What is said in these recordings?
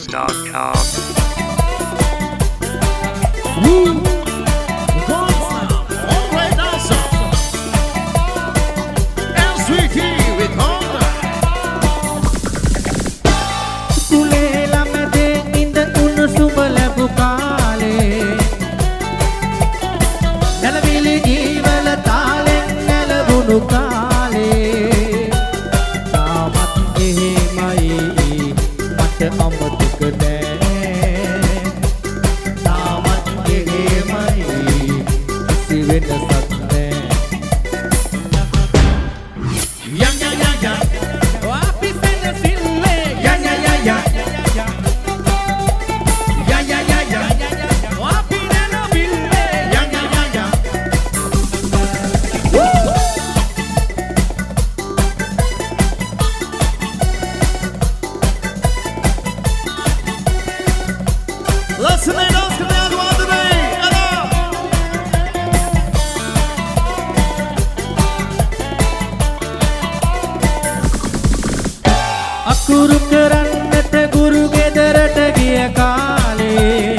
SoundClouds.com. Guru kerannata guru gedarata giya kale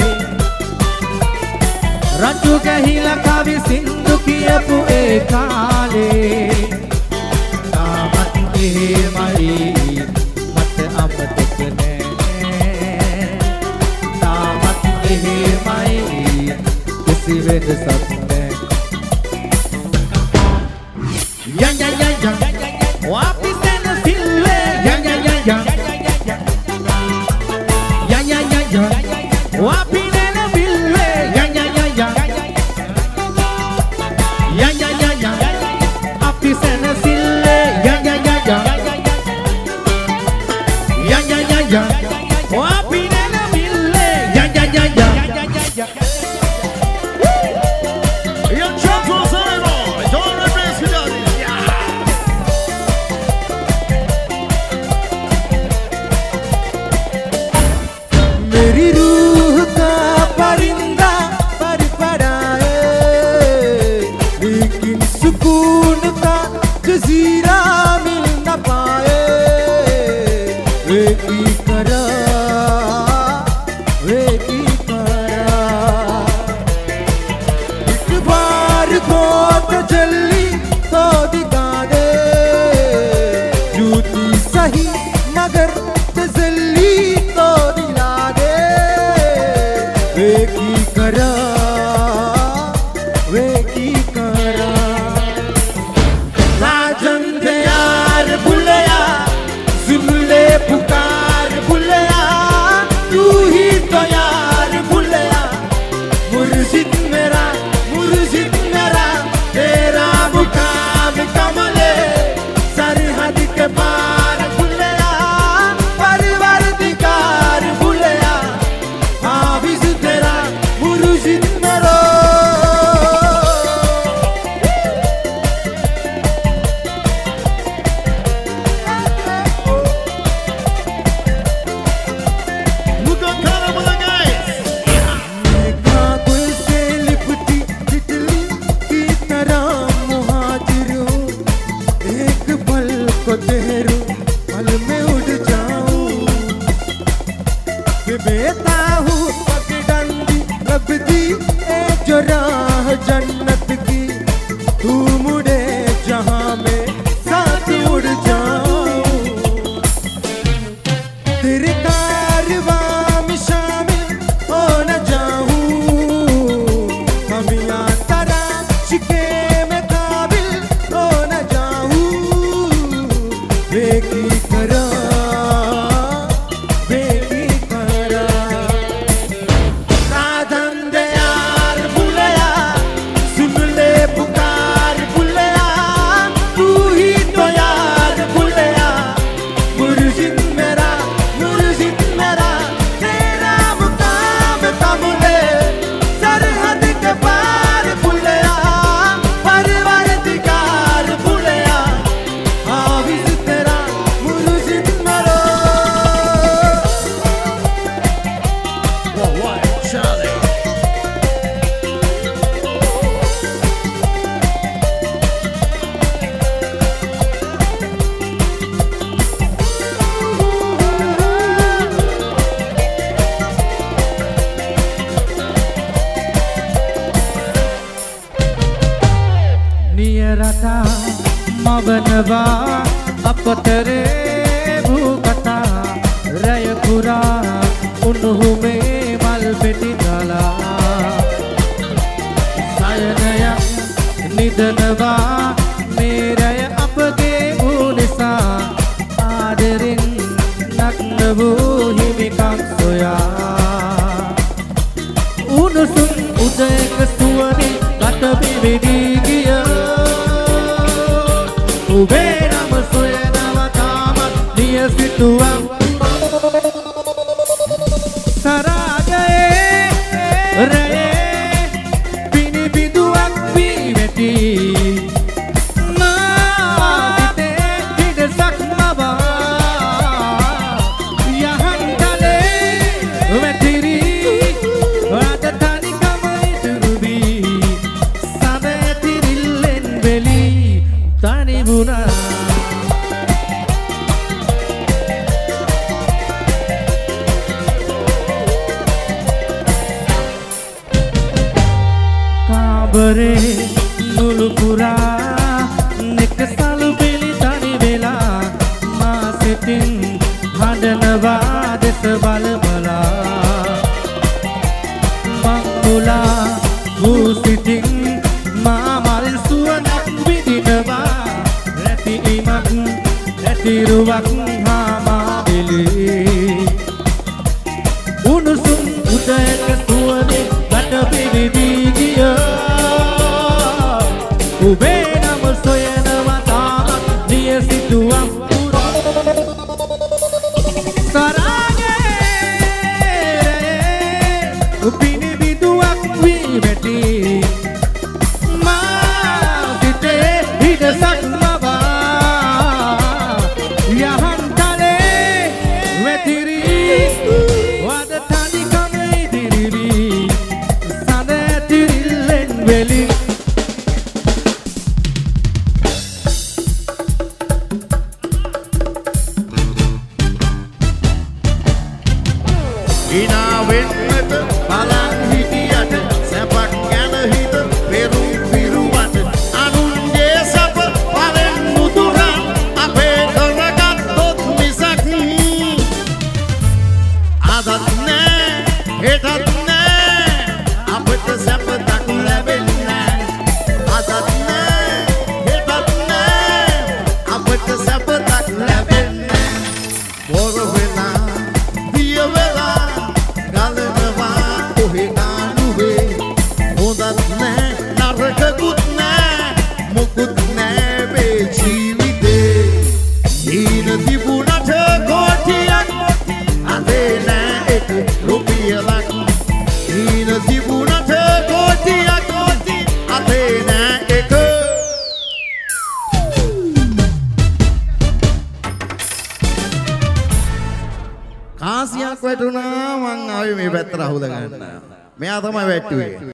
Raju gahila kavi sindhu kiyapu e kale Tamat ehemai mata amatak ne Tamat ehemai kisi vedasak ne Ya ya ya ya wapis tena sille ya ya ya ya ya ya ya ya wapi nena bille ya ya ya ya ya ya ya ya api sana sille ya ya ya ya ya ya ya ya wapi nena bille ya ya ya ya Io gioco solo Giorno Presidente मेरी रूह का परिंदा पर पड़ा है लेकिन सुकून का जज़ीरा मिल न पाए वे की करा एक बार को तजल्ली तो दिखा दे झूठी सही मगर तजल्ली तो दिला दे वे की करा राजन दे यार बुलया सुन ले पुकार बुलया तू ही तो यार बुलया मुर्शिद मेरा तेरा मुकाम कमले सरहद के पार बुलया परवरदिगार बुलया हाफिज तेरा मुर्शिद मेरा पल में उड़ जाऊं बेता हूँ पगडंडी रब दी ए जो राह जन्नत की तू मुड़े जहाँ में साथ उड़ जाऊं तेरे कारवां में शामिल हो न जाऊं कमियां तरा शिके में काबिल हो न जाऊं बेकी करा साधन दे यार बुलया सुन මවනවා අපතරේ භූ කතා රය පුරා උණුහුමේ මල් පෙටි දාලා සයනයක් නිදනවා මේ රය අපගේ වූ නිසා ආදරෙන් නග්න වූ හිමිකම් සොයා උණුසුම් උදයක සුවනේ ගත පිවිදී ගිය ඔබේ නම සොයනවා තාමත් නිය සිතුවම් සරාගයේ රයේ පිනි බිඳුවක් වී වැටි මා සිතේ හිඩසක් මවා යහන් තලේ වැතිරි අද තනිකම ඉතුරු වී සබේ තිරිල්ලෙන් වෙලි තනි වුණා කාබරේ නුළු පුරා නෙක සලු පිළි තනි වෙලා මා සිතින් හඬනවා දෙස බලබලා මංගුලා වූ සිතින් මා මල් සුවඳක් විඳිනවා රැති ඉමක් රැතිරුවක් හා මාවිලි උණුසුම් උදයක සුවනේ ගත පිවිදී ගිය ඔබේ නම සොයනවා තාමත් නිය සිතුවම් සරාගේ පිනි බිඳුවක් වී වැටි මා සිතේ හිඩසක් මවා යහන් තලේ වැතිරි වද තනිකම ඉදිරිවි සඳ ඇතිරිල්ලෙන් වෙලි ඉනා වෙන්නට බලන් හිටියට සැපක් ගැන හිත පෙරුම් පිරුවට අනුන්ගේ සැප පලෙන් මුදුරන් අපේ කරගත්තොත් මිසක් අදත් නෑ හෙටත් නෑ අපට සැපතක් ලැබෙන්නේ අදත් නෑ හෙටත් නෑ අපට සැපතක් ලැබෙන්නේ බොර වෙලා දිය වෙලා ගලනවා කොහේ ආනුවේ හොඳත් නෑ නරකකුත් නෑ මොකුත් නෑ මේ ජීවිතේ ඊන තිබුණට කෝටියක් අදේ නෑ එක රුපියලක් ඊන තිබුණට කෝටියක් අදේ නෑ එක කාසියක් වැටුණා මං ආවේ මේ පැත්තට අහුල ගන්න. මෙයා තමයි වැට්ටුවේ.